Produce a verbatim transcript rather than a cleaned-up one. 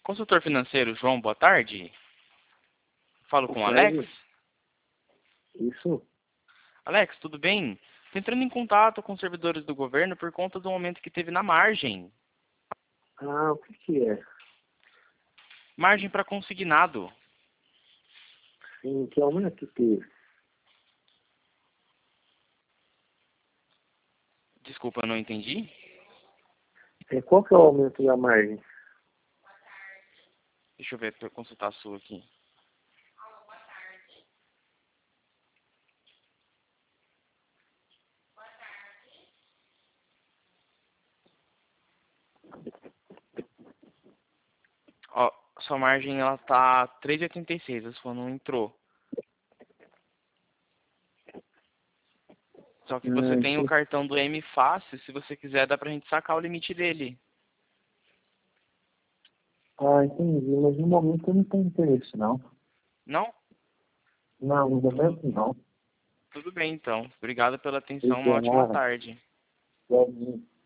Consultor financeiro, João, boa tarde. Falo com o Alex. Isso. Alex, tudo bem? Estou entrando em contato com os servidores do governo por conta do aumento que teve na margem. Ah, o que que é? Margem para consignado. Sim, que aumento que teve? Desculpa, eu não entendi. É, qual que é o aumento da margem? Deixa eu ver para consultar a sua aqui. Ó, sua margem ela tá três vírgula oitenta e seis, a sua não entrou. Só que você Ah, tem o entendi. cartão do M Fácil, se você quiser dá pra gente sacar o limite dele. Ah, entendi, mas no momento eu não tenho interesse, não. Não? Não, no Tudo, momento não. tudo bem então. Obrigado pela atenção, uma ótima Obrigado. tarde. Igualmente.